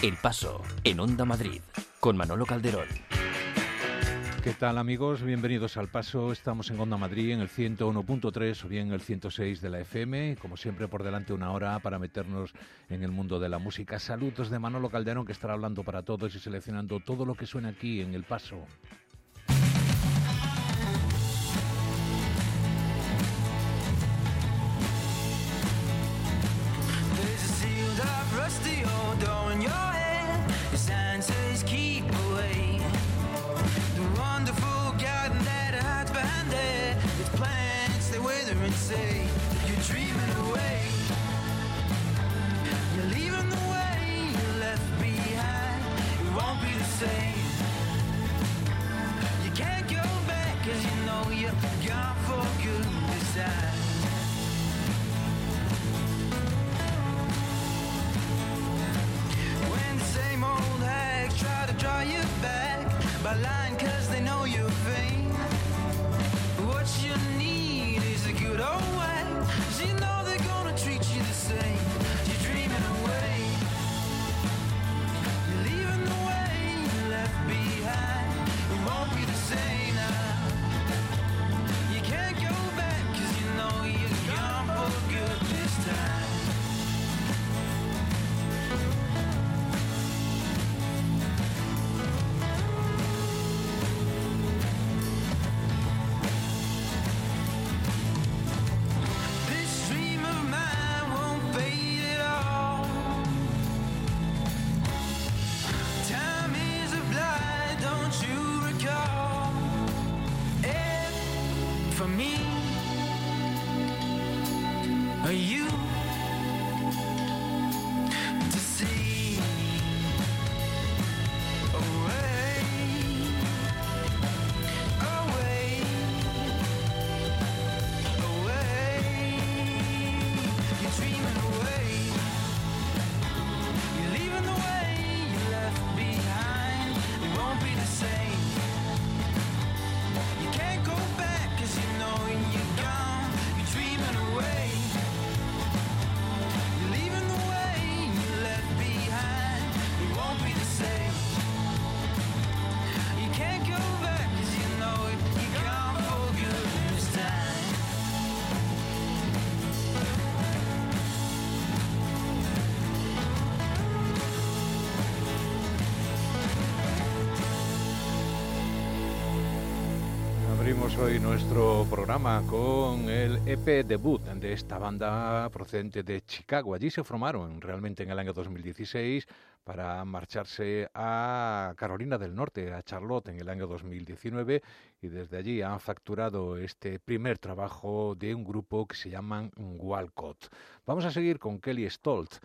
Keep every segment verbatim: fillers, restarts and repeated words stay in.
El Paso, en Onda Madrid, con Manolo Calderón. ¿Qué tal, amigos? Bienvenidos al Paso. Estamos en Onda Madrid en el ciento uno punto tres o bien el ciento seis de la F M. Como siempre, por delante una hora para meternos en el mundo de la música. Saludos de Manolo Calderón, que estará hablando para todos y seleccionando todo lo que suena aquí en El Paso. Abrimos hoy nuestro programa con el E P debut de esta banda procedente de Chicago. Allí se formaron realmente en el año dos mil dieciséis para marcharse a Carolina del Norte, a Charlotte, en el año dos mil diecinueve, y desde allí han facturado este primer trabajo de un grupo que se llaman Walcott. Vamos a seguir con Kelly Stolt.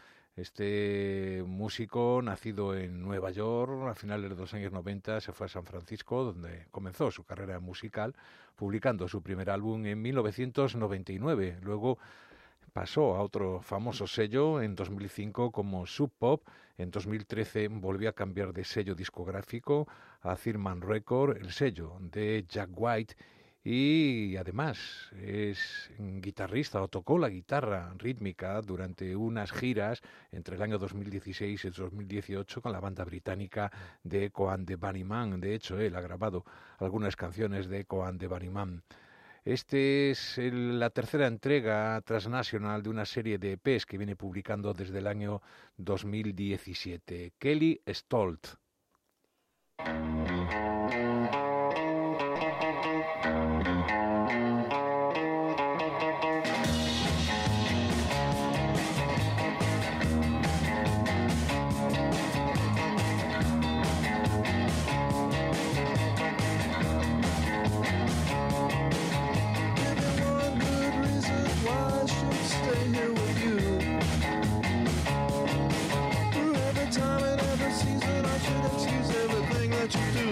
Este músico, nacido en Nueva York, a finales de los años noventa, se fue a San Francisco, donde comenzó su carrera musical, publicando su primer álbum en mil novecientos noventa y nueve. Luego pasó a otro famoso sello en dos mil cinco como Sub Pop. En dos mil trece volvió a cambiar de sello discográfico a Thirlman Record, el sello de Jack White. Y además es guitarrista o tocó la guitarra rítmica durante unas giras entre el año dos mil dieciséis y dos mil dieciocho con la banda británica de Echo and the Bunnymen. De hecho, él ha grabado algunas canciones de Echo and the Bunnymen. Este es el, la tercera entrega transnacional de una serie de E Pes que viene publicando desde el año dos mil diecisiete. Kelly Stolt. You do.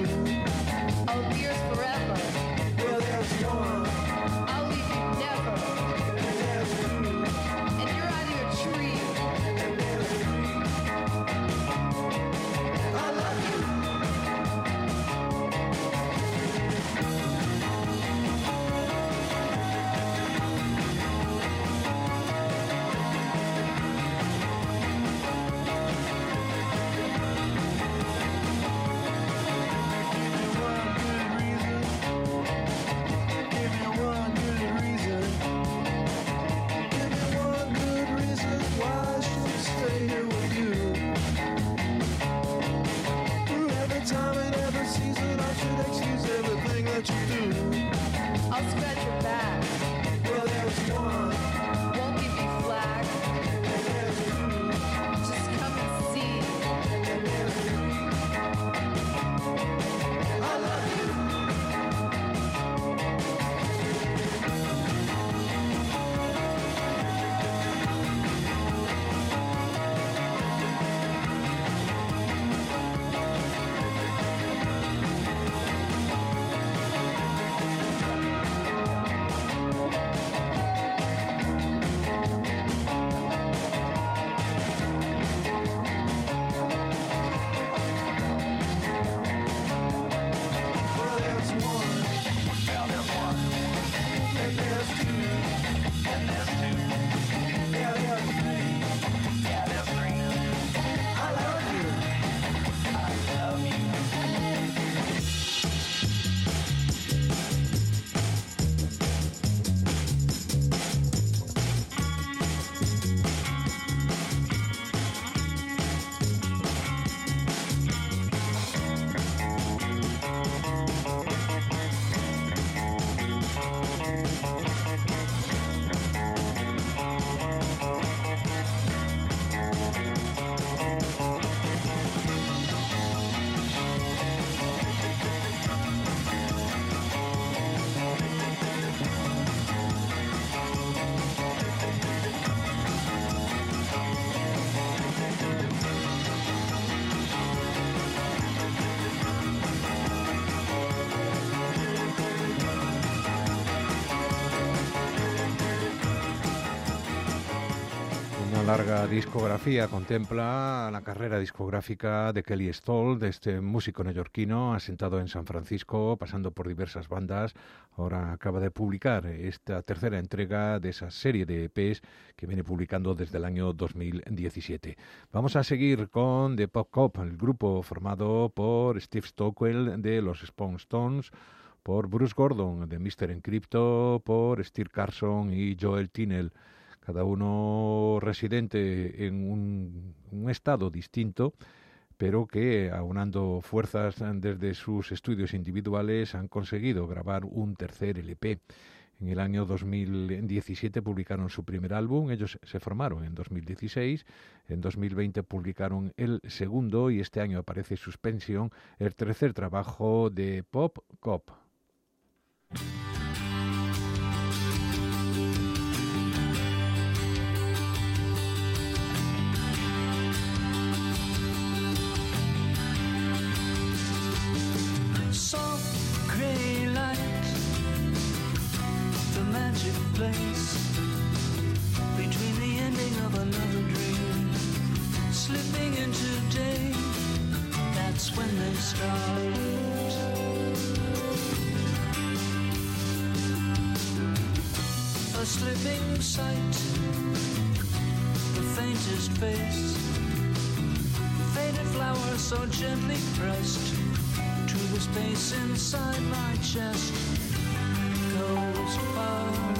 get you through. I'll scratch your back. Well, there's one. Won't give you flack. And there's two. Just come and see. And there's three. I love you. Larga discografía contempla la carrera discográfica de Kelly Stoll, de este músico neoyorquino asentado en San Francisco, pasando por diversas bandas. Ahora acaba de publicar esta tercera entrega de esa serie de E Pes que viene publicando desde el año dos mil diecisiete. Vamos a seguir con The Pop Cop, el grupo formado por Steve Stockwell de los Stone Stones, por Bruce Gordon de mister Encrypto, por Steve Carson y Joel Tinnell, cada uno residente en un, un estado distinto, pero que, aunando fuerzas desde sus estudios individuales, han conseguido grabar un tercer L P. En el año dos mil diecisiete publicaron su primer álbum, ellos se formaron en dos mil dieciséis, en dos mil veinte publicaron el segundo y este año aparece Suspension, el tercer trabajo de Pop Cop. Soft grey light, the magic place between the ending of another dream, slipping into day, that's when they start. A slipping sight, the faintest face, faded flower so gently pressed to the space inside my chest goes out.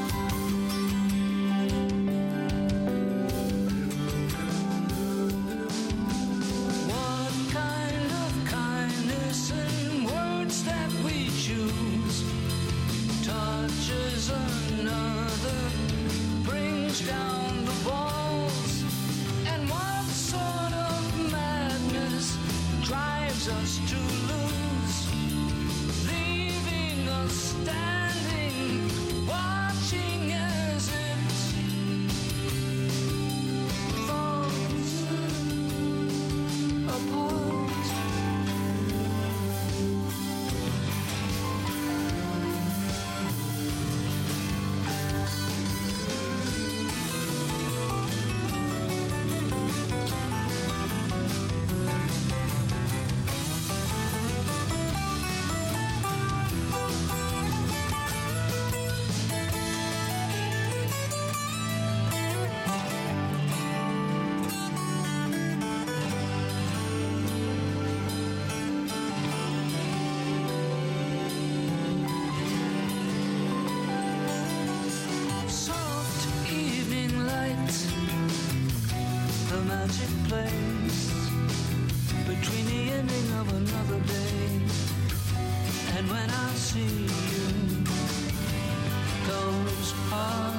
What kind of kindness in words that we choose touches another, brings down the walls, and what sort of madness drives us to lose, leaving us standing, watching as it falls apart. Between the ending of another day and when I see you. Those are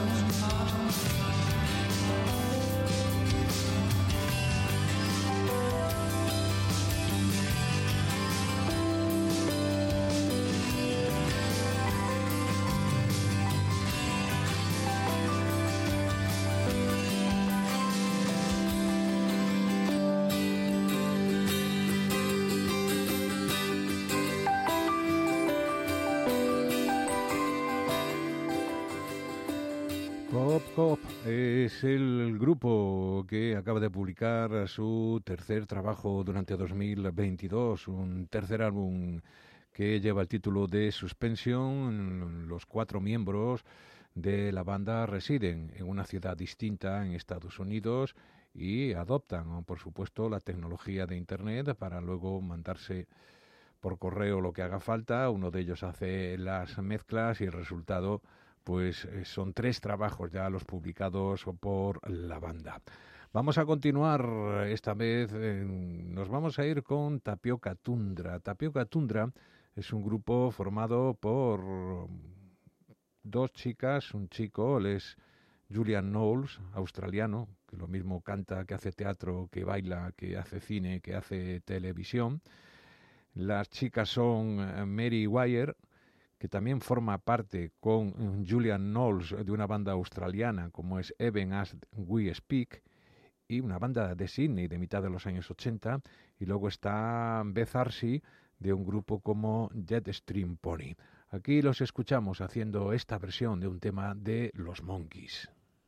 Cop Cop es el grupo que acaba de publicar su tercer trabajo durante dos mil veintidós, un tercer álbum que lleva el título de Suspension. Los cuatro miembros de la banda residen en una ciudad distinta en Estados Unidos y adoptan, por supuesto, la tecnología de Internet para luego mandarse por correo lo que haga falta. Uno de ellos hace las mezclas y el resultado pues son tres trabajos ya los publicados por la banda. Vamos a continuar esta vez, eh, nos vamos a ir con Tapioca Tundra. Tapioca Tundra es un grupo formado por dos chicas, un chico, él es Julian Knowles, australiano, que lo mismo canta, que hace teatro, que baila, que hace cine, que hace televisión. Las chicas son Mary Wire, que también forma parte con Julian Knowles de una banda australiana como es Even As We Speak, y una banda de Sydney de mitad de los años ochenta, y luego está Beth Arcy de un grupo como Jetstream Pony. Aquí los escuchamos haciendo esta versión de un tema de los Monkees.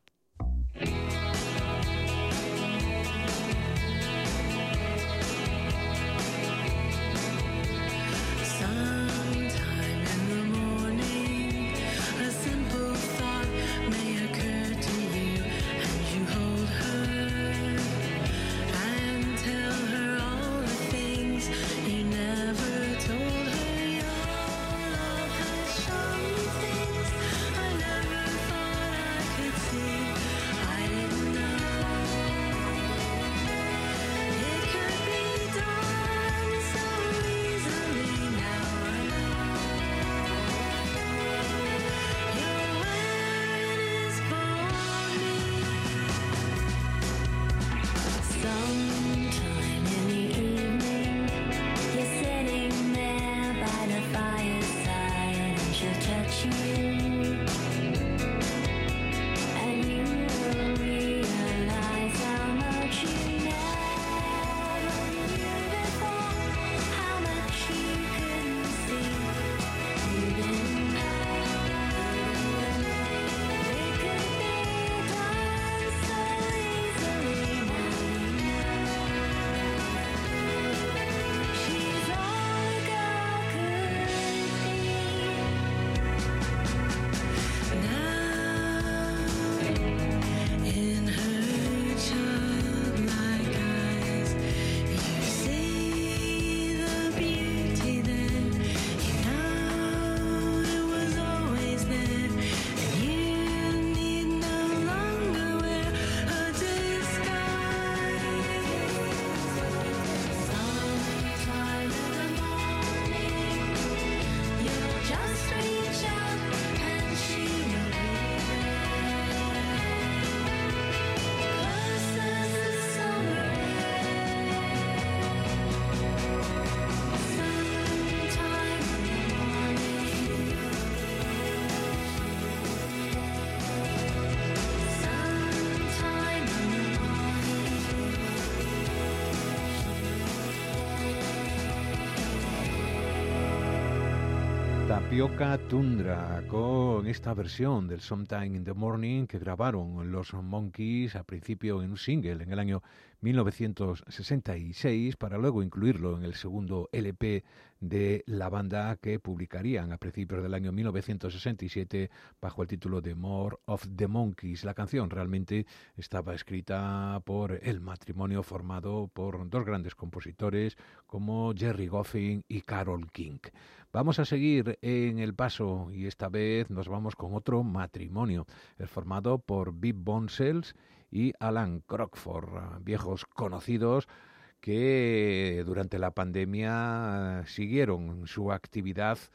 Tapioca Tundra, con esta versión del Sometime in the Morning que grabaron los Monkees a principio en un single en el año mil novecientos sesenta y seis para luego incluirlo en el segundo L P de la banda que publicarían a principios del año mil novecientos sesenta y siete bajo el título de More of the Monkees. La canción realmente estaba escrita por el matrimonio formado por dos grandes compositores como Jerry Goffin y Carole King. Vamos a seguir en el paso y esta vez nos vamos con otro matrimonio, el formado por Viv Bonsells y Alan Crockford, viejos conocidos que durante la pandemia siguieron su actividad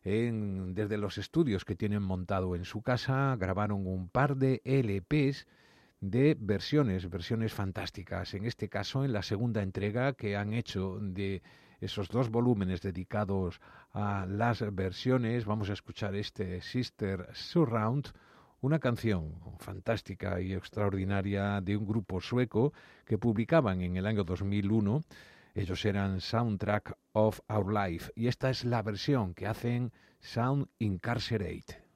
en, desde los estudios que tienen montado en su casa, grabaron un par de L Pes de versiones, versiones fantásticas. En este caso, en la segunda entrega que han hecho de esos dos volúmenes dedicados a las versiones, vamos a escuchar este Sister Surround, una canción fantástica y extraordinaria de un grupo sueco que publicaban en el año dos mil uno. Ellos eran Soundtrack of Our Life, y esta es la versión que hacen Sound Incarcerate.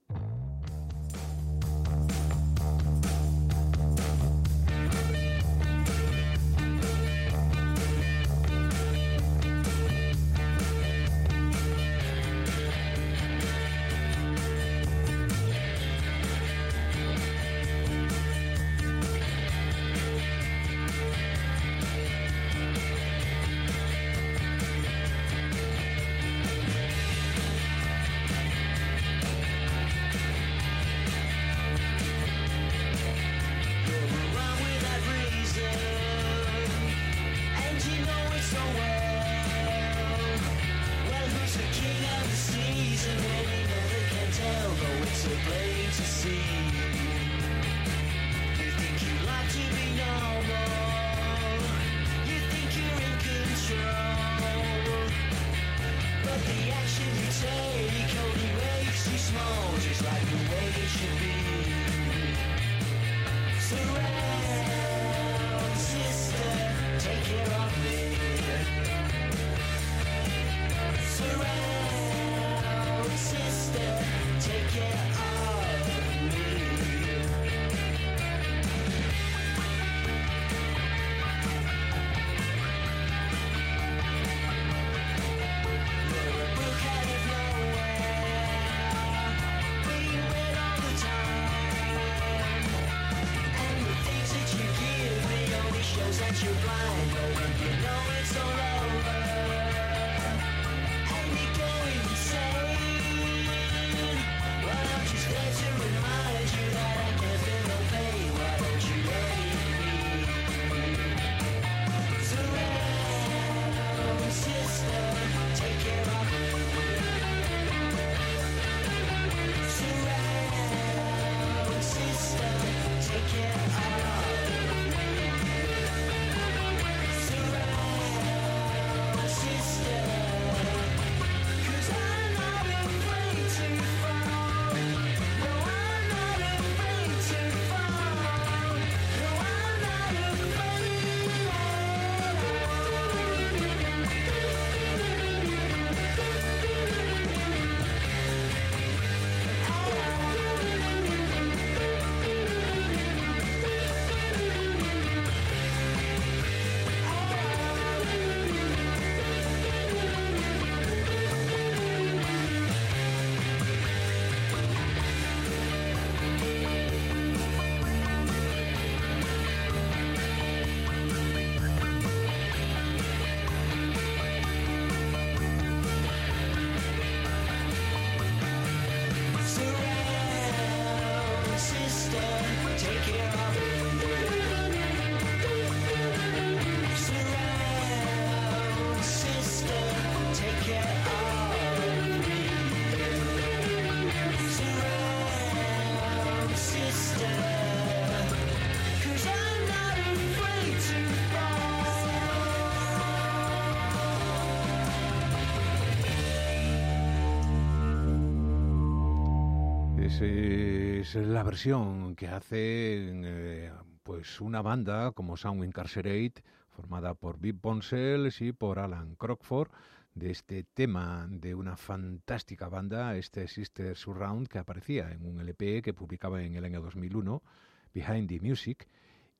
Es la versión que hace eh, pues una banda como Sound Incarcerate, formada por Viv Bonsells y por Alan Crockford, de este tema de una fantástica banda, este Sister Surround, que aparecía en un L P que publicaba en el año dos mil uno, Behind the Music,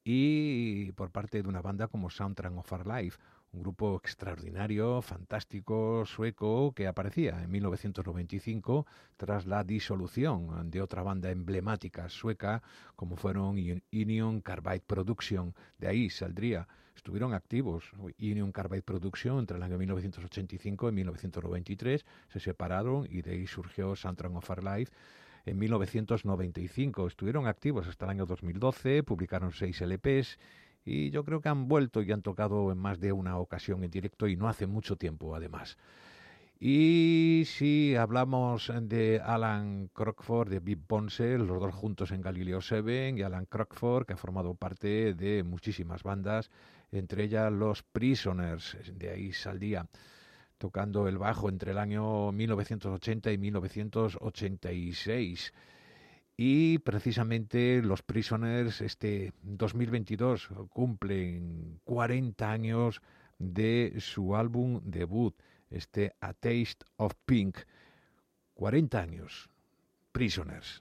y por parte de una banda como Soundtrack of Our Life, un grupo extraordinario, fantástico, sueco, que aparecía en mil novecientos noventa y cinco tras la disolución de otra banda emblemática sueca como fueron Union Carbide Production. De ahí saldría, estuvieron activos Union Carbide Production entre el año mil novecientos ochenta y cinco y mil novecientos noventa y tres, se separaron y de ahí surgió Soundtrack of Our Life. En mil novecientos noventa y cinco estuvieron activos hasta el año dos mil doce, publicaron seis L Pes, y yo creo que han vuelto y han tocado en más de una ocasión en directo, y no hace mucho tiempo además. Y si hablamos de Alan Crockford, de Bill Ponsell, los dos juntos en Galileo siete, y Alan Crockford, que ha formado parte de muchísimas bandas, entre ellas los Prisoners, de ahí saldría tocando el bajo entre el año mil novecientos ochenta y mil novecientos ochenta y seis. Y precisamente los Prisoners este dos mil veintidós cumplen cuarenta años de su álbum debut, este A Taste of Pink. cuarenta años. Prisoners.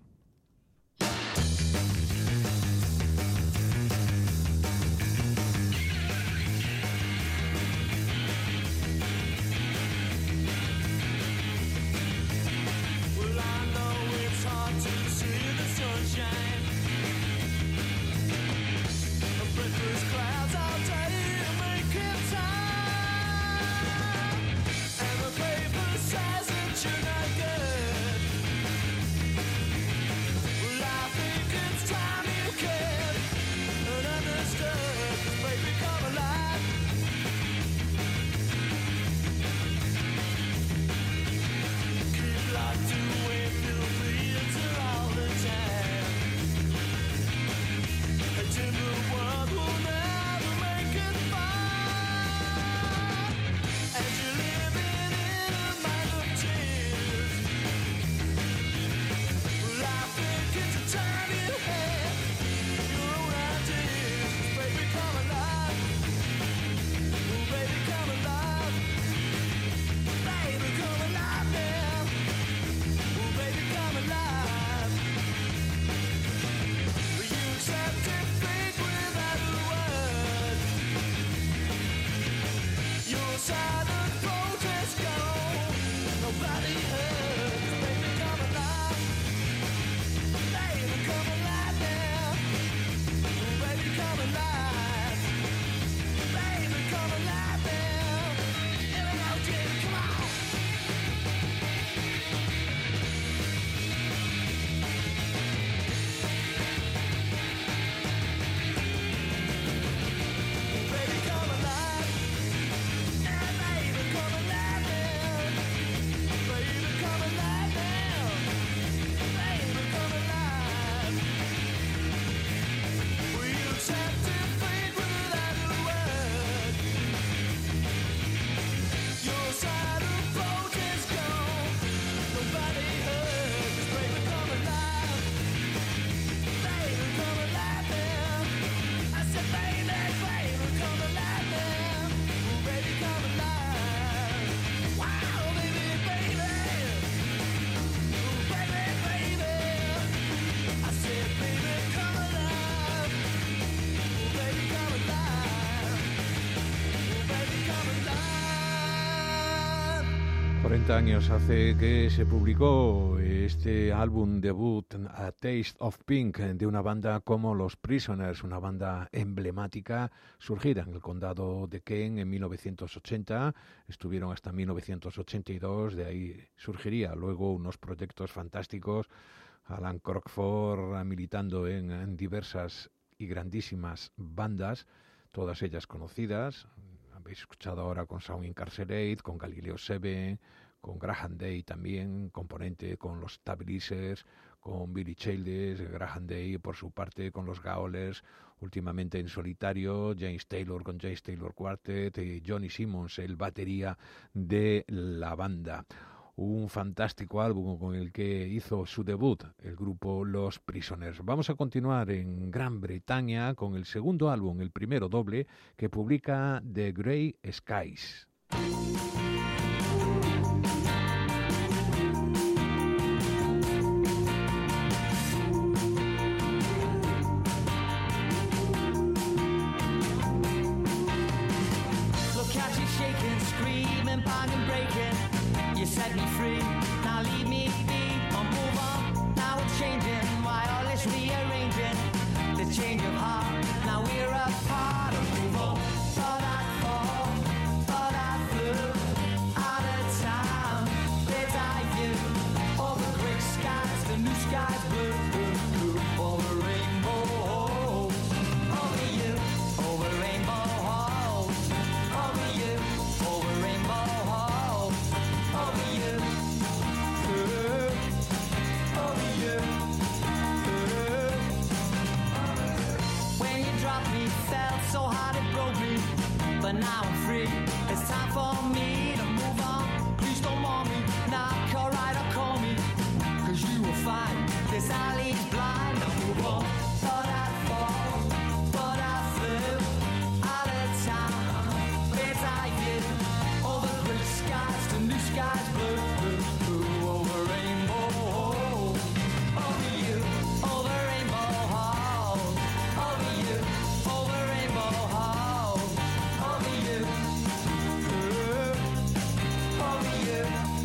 cuarenta años hace que se publicó este álbum debut, A Taste of Pink, de una banda como los Prisoners, una banda emblemática surgida en el condado de Kent en mil novecientos ochenta, estuvieron hasta mil novecientos ochenta y dos, de ahí surgiría luego unos proyectos fantásticos, Alan Crockford militando en, en diversas y grandísimas bandas, todas ellas conocidas. Habéis escuchado ahora con Sound Incarcerate, con Galileo siete, con Graham Day también, componente con los Stabilizers, con Billy Childish, Graham Day por su parte con los Gaolers, últimamente en solitario, James Taylor con James Taylor Quartet y Johnny Simmons, el batería de la banda. Un fantástico álbum con el que hizo su debut el grupo Los Prisoners. Vamos a continuar en Gran Bretaña con el segundo álbum, el primero doble, que publica The Grey Skies. Set me free, now leave me be, or move on, now it's changing, why all this rearranging, the change of heart, now we're apart, or move on, thought I'd fall, thought I'd but now I'm free. It's time for me to move on. Please don't want me, knock or write or call me, cause you will find this alley's blind. I'll move on, but I fall, but I flew out of town. It's I get over gray skies to new skies blue, blue, blue, over rainbow, over you, over rainbow halls, over you, over rainbow halls, over you, over you.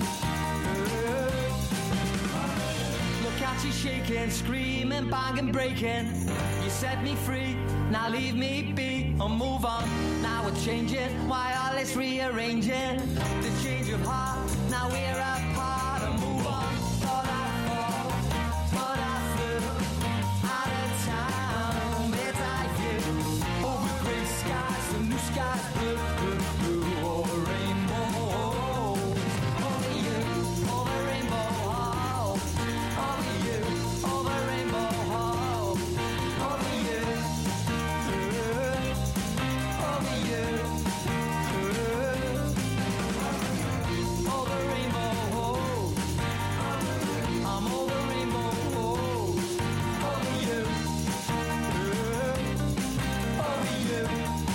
Look out, she's shaking, screaming, banging, breaking. You set me free, now leave me be or move on. Now we're changing, why all this rearranging? The change of heart, now we're apart or move on. Thought I'd fall, but I flew out of town. It's like you, over gray skies, the new skies blue, blue, blue, over rainbow. Over you, over rainbow hall. Over you, over rainbow hall. Over you, over you, over rainbow hall. I'm over rainbow hall. Over you, over you.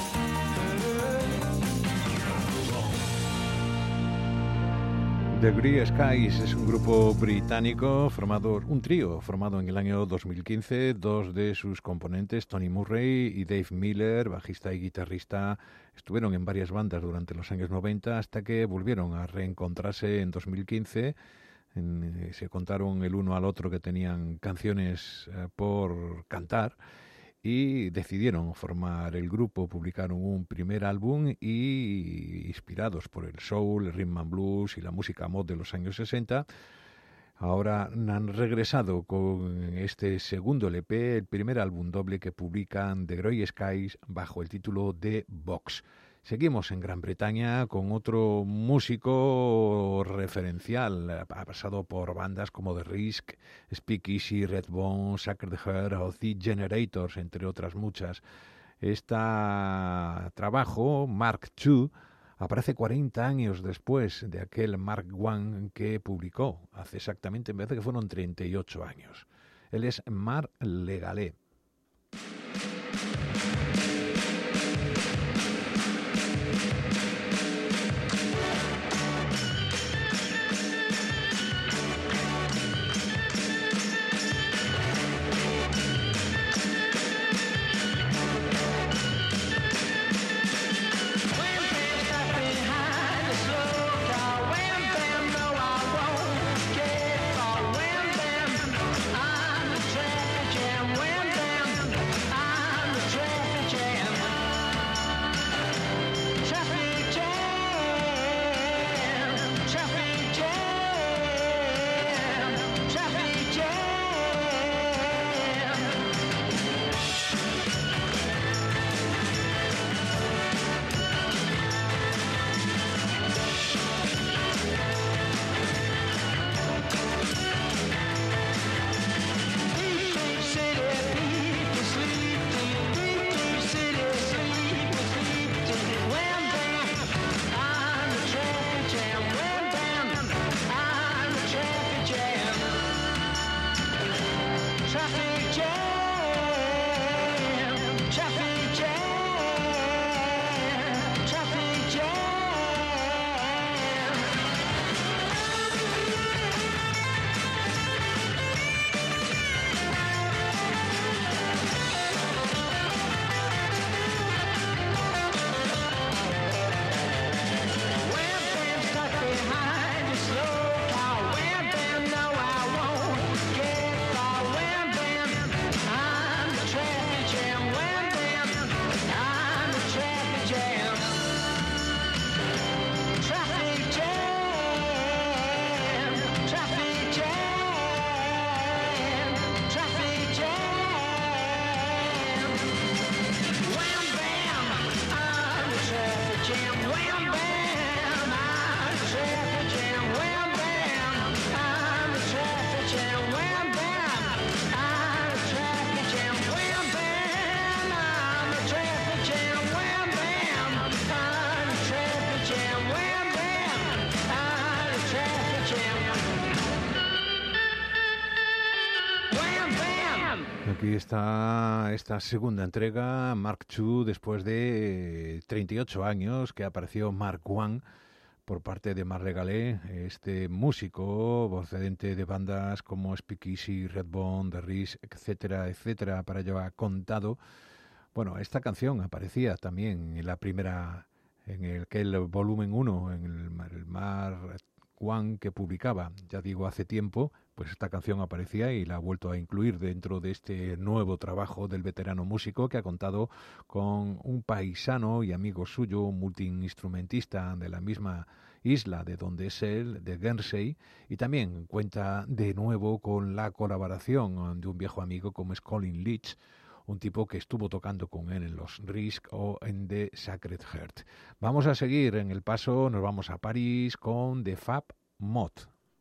The Grey Skies es un grupo británico formado, un trío formado en el año dos mil quince. Dos de sus componentes, Tony Murray y Dave Miller, bajista y guitarrista, estuvieron en varias bandas durante los años noventa hasta que volvieron a reencontrarse en dos mil quince. En, se contaron el uno al otro que tenían canciones eh, por cantar y decidieron formar el grupo. Publicaron un primer álbum y, inspirados por el soul, el rhythm and blues y la música mod de los años sesenta, ahora han regresado con este segundo L P, el primer álbum doble que publican, The Grey Skies, bajo el título de Box. Seguimos en Gran Bretaña con otro músico referencial. Ha pasado por bandas como The Risk, Speakeasy, Redbone, Sacred Heart o The Generators, entre otras muchas. Este trabajo, Mark dos, aparece cuarenta años después de aquel Mark uno que publicó hace exactamente, me parece que fueron treinta y ocho años. Él es Marc Legalet. I'm the traffic jam, wham bam. I'm the traffic jam. Aquí está esta segunda entrega, Mark dos, después de treinta y ocho años que apareció Mark uno por parte de Marc Legalé, este músico procedente de bandas como Speakeasy, Redbone, The Risk, etcétera, etcétera, para ello ha contado. Bueno, esta canción aparecía también en la primera, en el que el volumen uno, en el, el Mark uno que publicaba, ya digo, hace tiempo, pues esta canción aparecía y la ha vuelto a incluir dentro de este nuevo trabajo del veterano músico que ha contado con un paisano y amigo suyo, un multiinstrumentista de la misma isla de donde es él, de Guernsey, y también cuenta de nuevo con la colaboración de un viejo amigo como es Colin Leach, un tipo que estuvo tocando con él en los Risk o en The Sacred Heart. Vamos a seguir en el paso, nos vamos a París con The Fab Mod.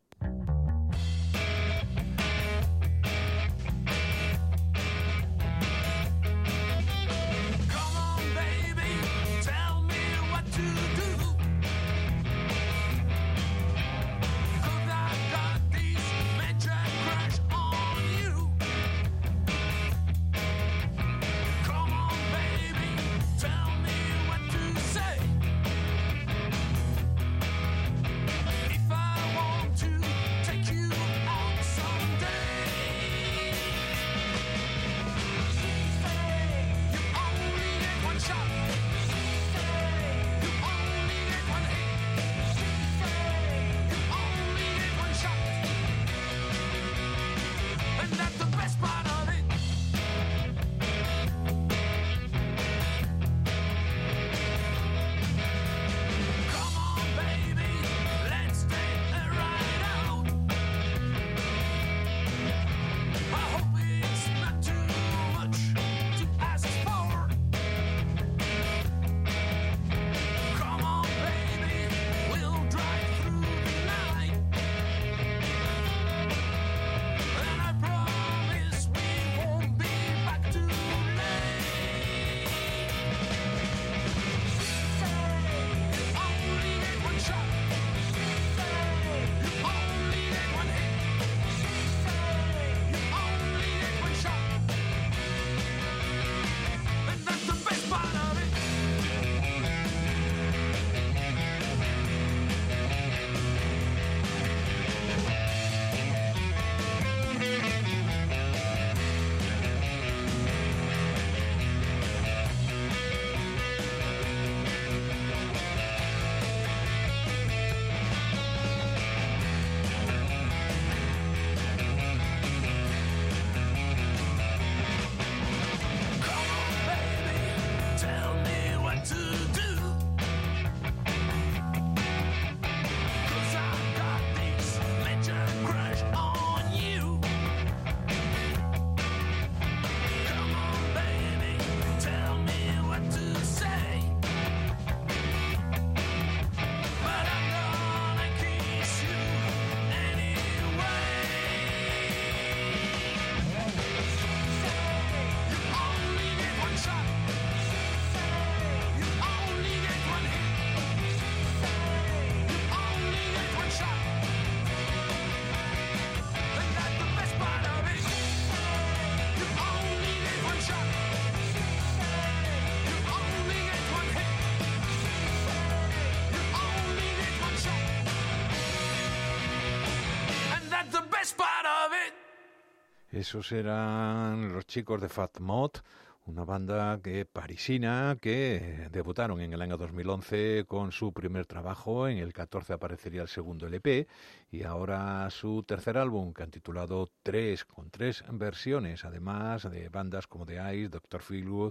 Esos eran los chicos de Fab Mod, una banda que parisina que debutaron en el año dos mil once con su primer trabajo. En el catorce aparecería el segundo L P y ahora su tercer álbum, que han titulado Tres, con tres versiones, además de bandas como The Ice, doctor Feelgood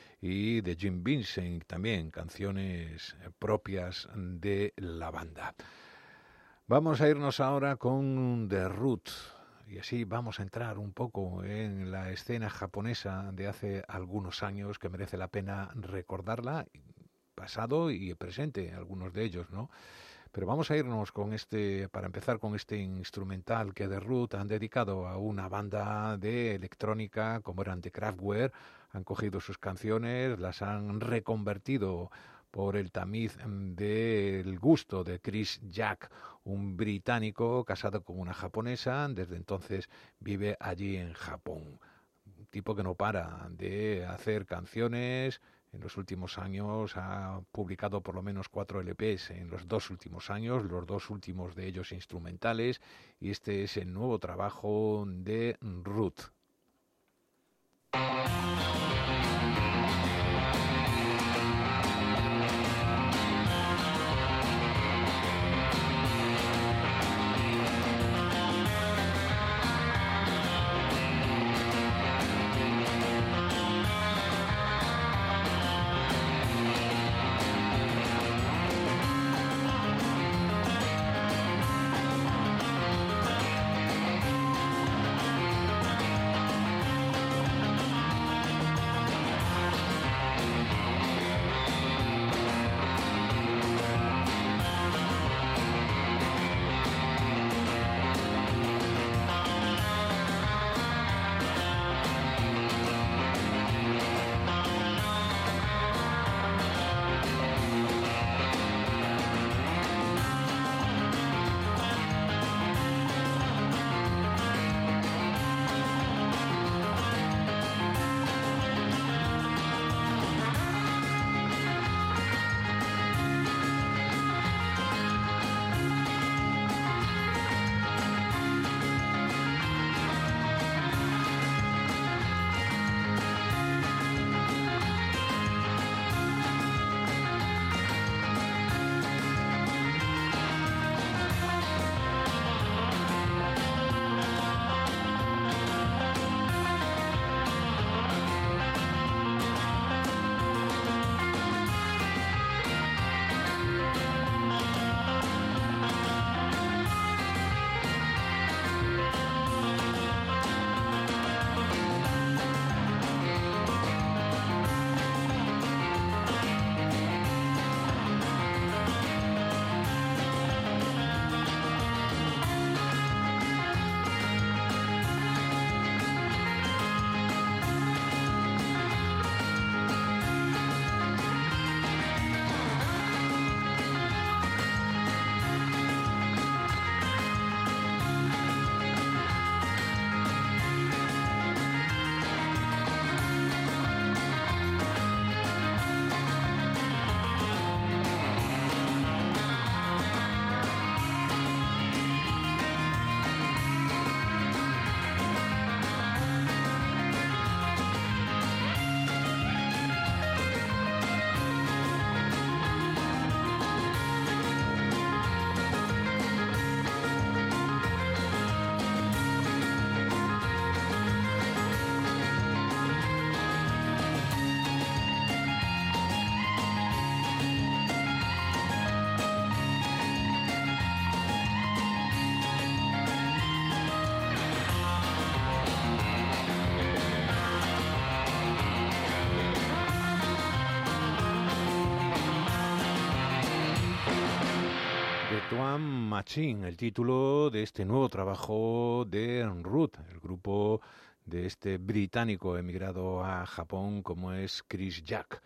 y de Jim Vincent, también canciones propias de la banda. Vamos a irnos ahora con The Root. Y así vamos a entrar un poco en la escena japonesa de hace algunos años, que merece la pena recordarla, pasado y presente, algunos de ellos, ¿no? Pero vamos a irnos con este, para empezar con este instrumental que The Root han dedicado a una banda de electrónica como eran The Kraftwerk. Han cogido sus canciones, las han reconvertido por el tamiz del gusto de Chris Jack, un británico casado con una japonesa, desde entonces vive allí en Japón. Un tipo que no para de hacer canciones. En los últimos años ha publicado por lo menos cuatro L Pes en los dos últimos años, los dos últimos de ellos instrumentales, y este es el nuevo trabajo de Ruth. Machine, el título de este nuevo trabajo de Ruth, el grupo de este británico emigrado a Japón como es Chris Jack,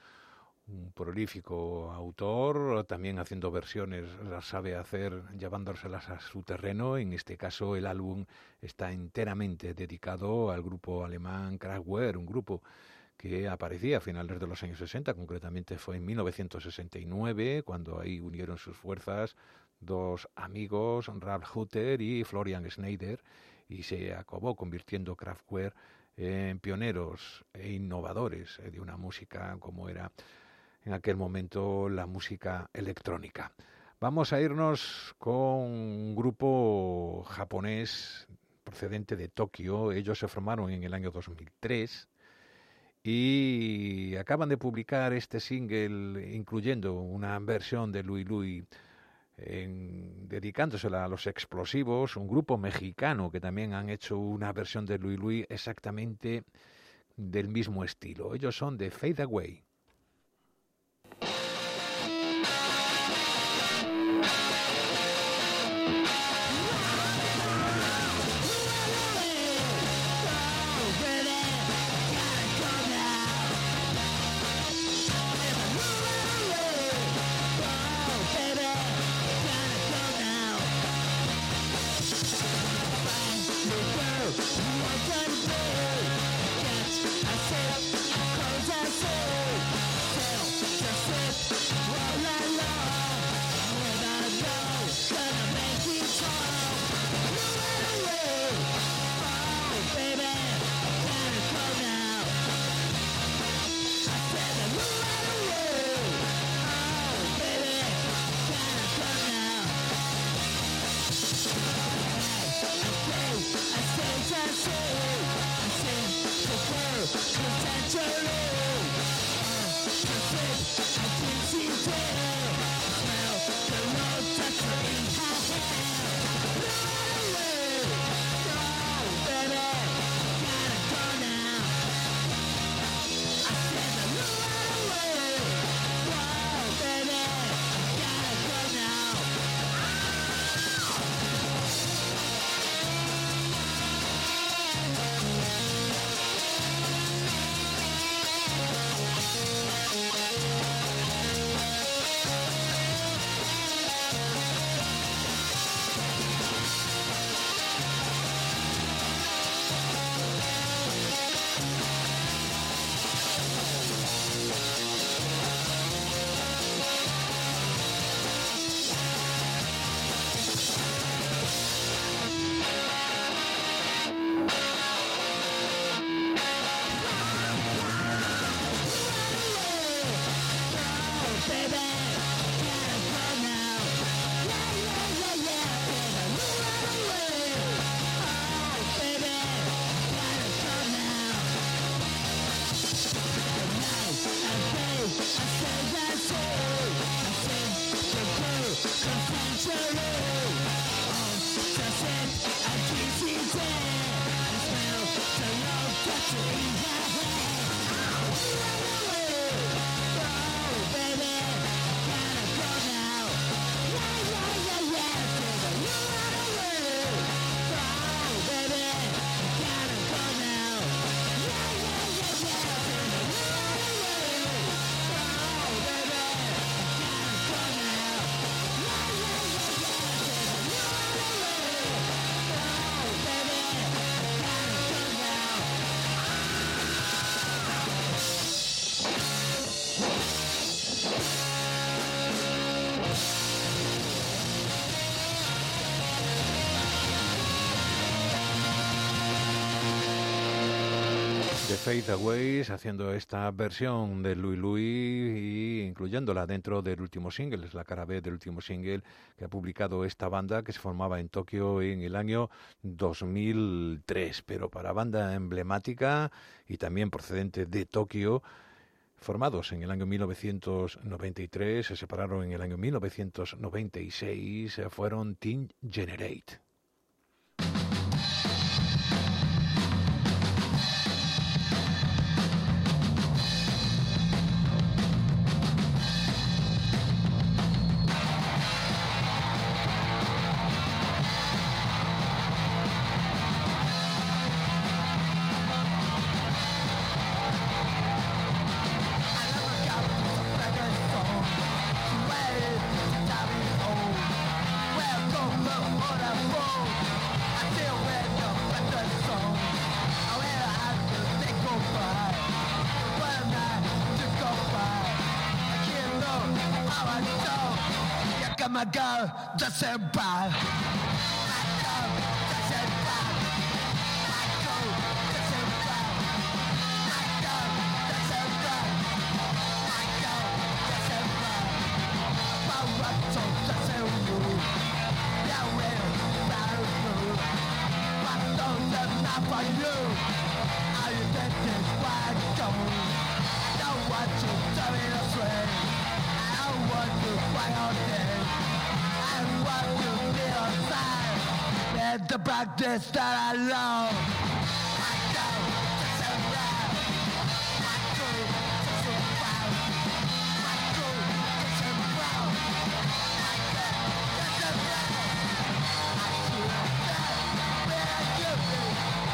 un prolífico autor, también haciendo versiones, las sabe hacer llevándoselas a su terreno. En este caso el álbum está enteramente dedicado al grupo alemán Kraftwerk, un grupo que aparecía a finales de los años sesenta, concretamente fue en mil novecientos sesenta y nueve, cuando ahí unieron sus fuerzas dos amigos, Ralf Hutter y Florian Schneider, y se acabó convirtiendo Kraftwerk en pioneros e innovadores de una música como era en aquel momento la música electrónica. Vamos a irnos con un grupo japonés procedente de Tokio. Ellos se formaron en el año dos mil tres y acaban de publicar este single incluyendo una versión de Louie Louie en, dedicándosela a los explosivos, un grupo mexicano que también han hecho una versión de Louie Louie exactamente del mismo estilo. Ellos son de Fade Away. What The Fadeaways haciendo esta versión de Louie Louie y incluyéndola dentro del último single, es la cara B del último single que ha publicado esta banda que se formaba en Tokio en el año dos mil tres, pero para banda emblemática y también procedente de Tokio, formados en el año mil novecientos noventa y tres, se separaron en el año mil novecientos noventa y seis, fueron Teen Generate. My girl doesn't buy. My girl doesn't buy. My girl doesn't buy. My girl doesn't buy. My girl doesn't buy. My rattle doesn't move. Yeah, well, that'll move. My thoughts are not for you. Are you dead? That's why I go. I don't want you to be afraid. I don't want you to fight all day. The practice that I love. My girl doesn't rap. My girl doesn't rap. My girl doesn't rap. My girl doesn't rap. I feel that where I give it.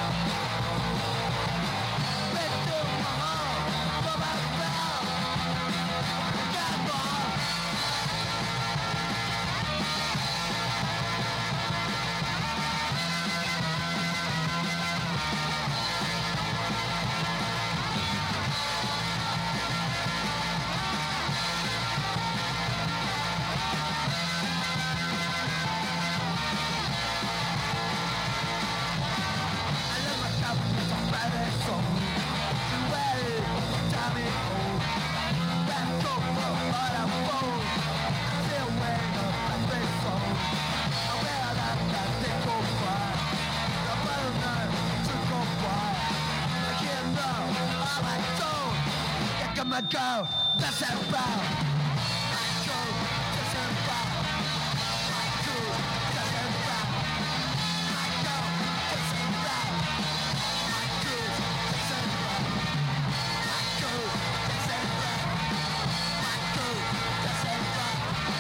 Been through my home for my girl. Come on. My girl doesn't bow. My girl doesn't bow. My girl doesn't bow. My girl doesn't bow. My girl doesn't bow. My girl doesn't bow. My girl doesn't bow.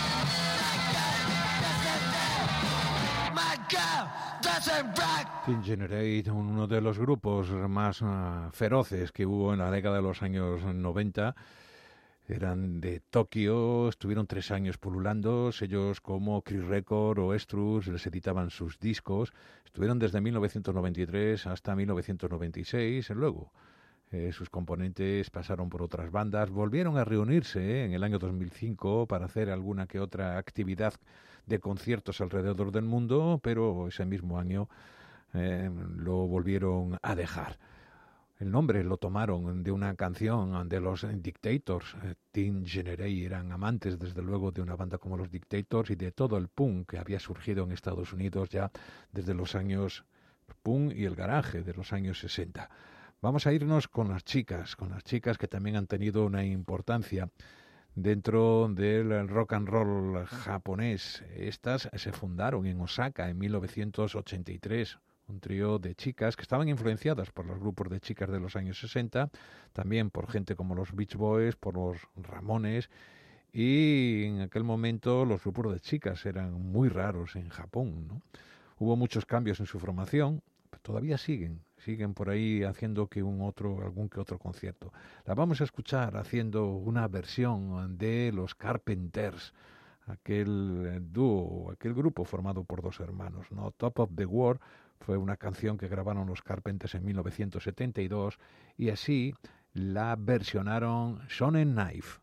My girl doesn't bow. Teen Generate, uno de los grupos más uh, feroces que hubo en la década de los años noventa, eran de Tokio, estuvieron tres años pululando, sellos como Chris Record o Estrus les editaban sus discos, estuvieron desde mil novecientos noventa y tres hasta mil novecientos noventa y seis, luego eh, sus componentes pasaron por otras bandas, volvieron a reunirse eh, en el año dos mil cinco para hacer alguna que otra actividad de conciertos alrededor del mundo, pero ese mismo año Eh, lo volvieron a dejar. El nombre lo tomaron de una canción de los Dictators. eh, Teen Generate eran amantes desde luego de una banda como los Dictators y de todo el punk que había surgido en Estados Unidos ya desde los años punk y el garaje de los años sesenta. Vamos a irnos con las chicas, con las chicas que también han tenido una importancia dentro del rock and roll japonés. Estas se fundaron en Osaka en mil novecientos ochenta y tres. Un trío de chicas que estaban influenciadas por los grupos de chicas de los años sesenta, también por gente como los Beach Boys, por los Ramones, y en aquel momento los grupos de chicas eran muy raros en Japón, ¿no? Hubo muchos cambios en su formación, pero todavía siguen, siguen por ahí haciendo que un otro, algún que otro concierto. La vamos a escuchar haciendo una versión de los Carpenters, aquel dúo, aquel grupo formado por dos hermanos, ¿no? Top of the World fue una canción que grabaron los Carpenters en mil novecientos setenta y dos y así la versionaron Shonen Knife.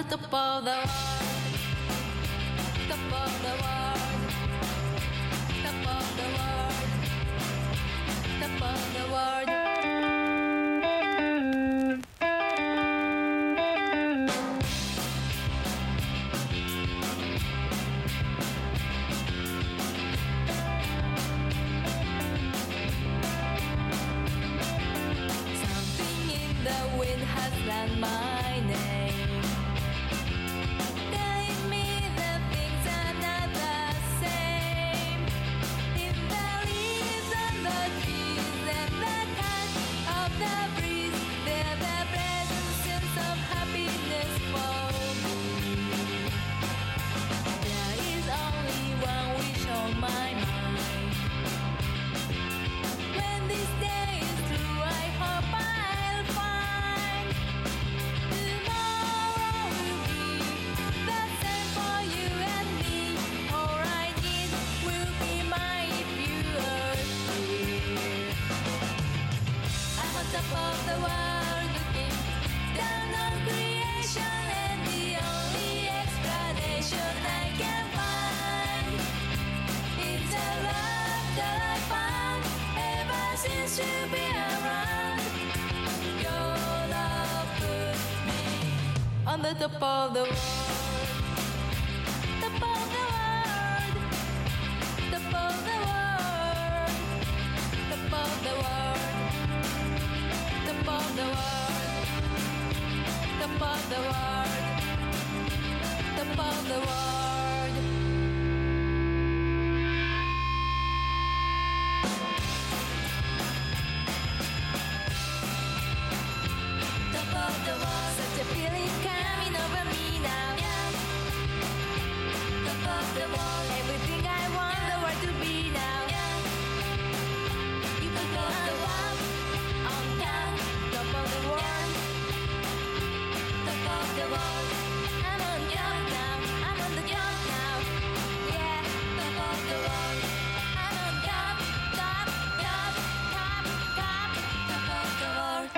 top of the world, top of the world, top of the world, top of the world. Something in the wind has learned my name. Telling me that things are not the same. In the leaves and the trees and the touch of the breeze, there's a present sense of happiness for me. There is only one wish on my mind. When this day is through, I hope I'll find tomorrow will be the same for you and me. All I need will be mine if you are here. I'm on top of the world, looking down on creation, and the only explanation I can find is a love that I found ever since you've been around. Your love put me on the top of the world, top of the world, top of the world, top of the world, top of the world, top of the world, top of the world. Top of the world, such a feeling coming over me now. Top of the world, everything I want the world to be now. You could go on the wall, on top, top of the world, top of the world. I'm on top now, I'm on the top now. Yeah, top of the world. I'm on top, top, top, top, top, top of the world.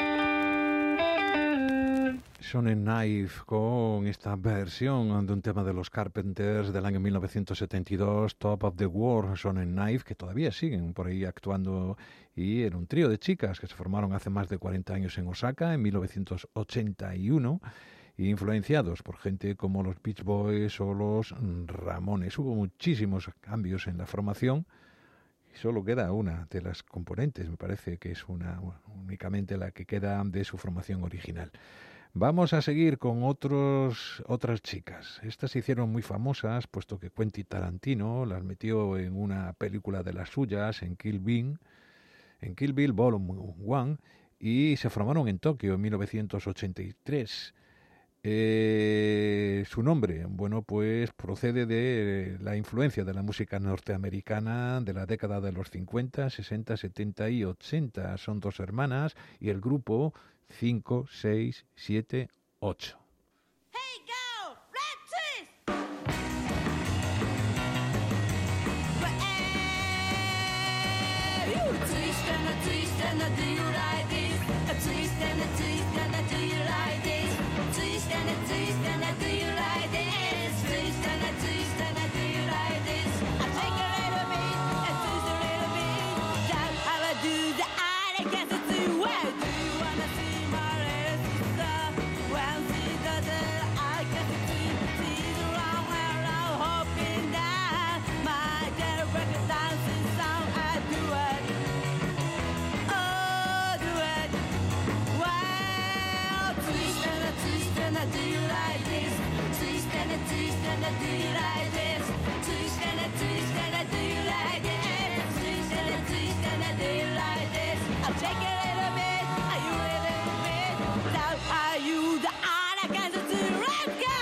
Sonic Knife con esta versión de un tema de los Carpenters del año mil novecientos setenta y dos, Top of the World. Sonic Knife, que todavía siguen por ahí actuando, y era un trío de chicas que se formaron hace más de cuarenta años en Osaka, en mil novecientos ochenta y uno, influenciados por gente como los Beach Boys o los Ramones. Hubo muchísimos cambios en la formación y solo queda una de las componentes, me parece que es una únicamente la que queda de su formación original. Vamos a seguir con otros, otras chicas. Estas se hicieron muy famosas, puesto que Quentin Tarantino las metió en una película de las suyas, en Kill Bill, en Kill Bill Volume uno, y se formaron en Tokio en mil novecientos ochenta y tres. Eh, su nombre, bueno, pues procede de la influencia de la música norteamericana de la década de los cincuenta, sesenta, setenta y ochenta. Son dos hermanas y el grupo cinco, seis, siete, ocho. Hey, girl, red twist. You twist and a twist and a do you like this? A twist and a twist and a do you like this? Twist and a twist and a do you like this? Twist and a twist and a do you like this? I take a little bit and twist a little bit. That's how I do the I guess it's too well. Do you wanna see my little sister? Well, she does it, I guess it's too. She's around and around, hoping that my little record dancing song I do it. Oh, do it. Well, twist and a twist and a do you like this? Twist and a twist and a do you like this? Twist and a twist and a do you like this? Twist and a twist and a do you like this? I'll take a little bit, are you a little bit? Now are you the other guys to do right go?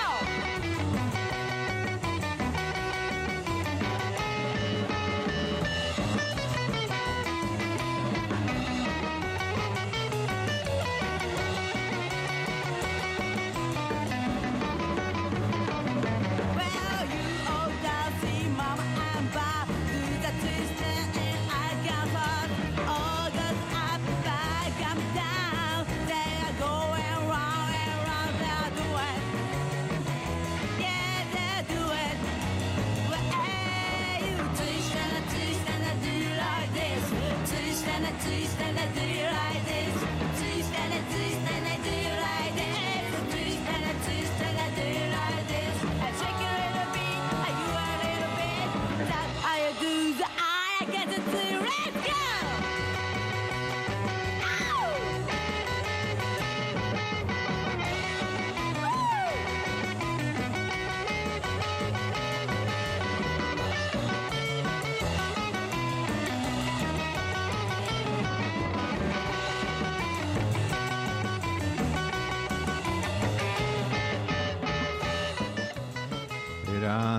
Well, you old Dulcie, mama, I'm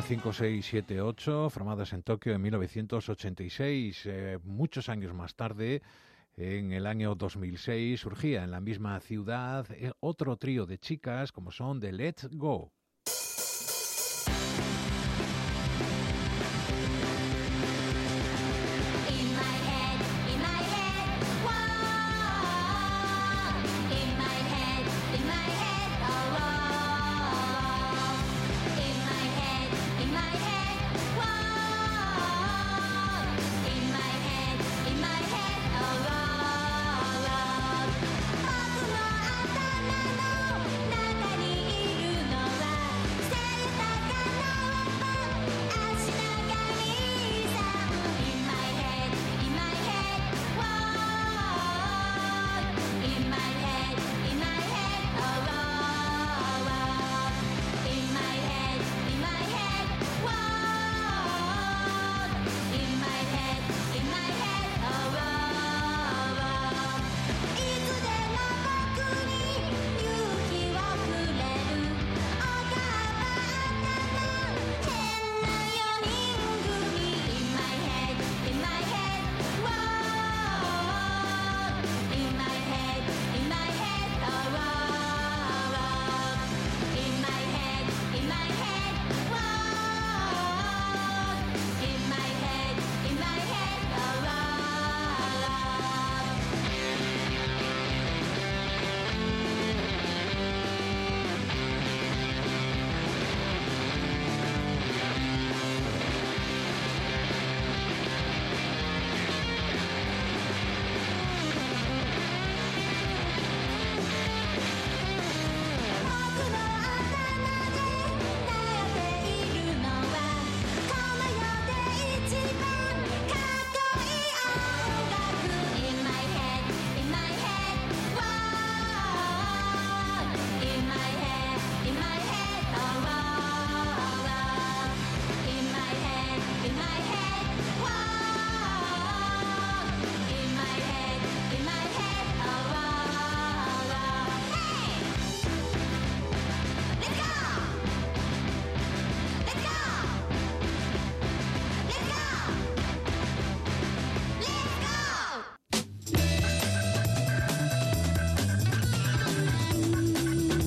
cinco seis siete ocho, formadas en Tokio en mil novecientos ochenta y seis. Eh, muchos años más tarde, en el año dos mil seis, surgía en la misma ciudad eh, otro trío de chicas como son The Let's Go.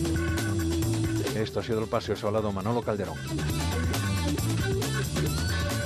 Esto ha sido el Paseo Sobrado Manolo Calderón.